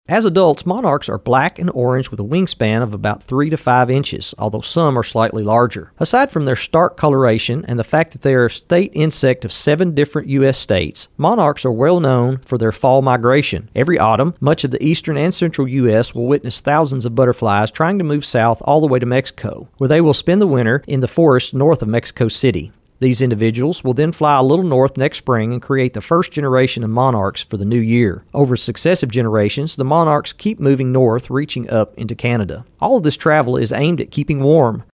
As adults, monarchs are black and orange with a wingspan of about 3 to 5 inches, although some are slightly larger. Aside from their stark coloration and the fact that they are a state insect of 7 different U.S. states, monarchs are well known for their fall migration. Every autumn, much of the eastern and central U.S. will witness thousands of butterflies trying to move south all the way to Mexico, where they will spend the winter in the forest north of Mexico City. These individuals will then fly a little north next spring and create the first generation of monarchs for the new year. Over successive generations, the monarchs keep moving north, reaching up into Canada. All of this travel is aimed at keeping warm.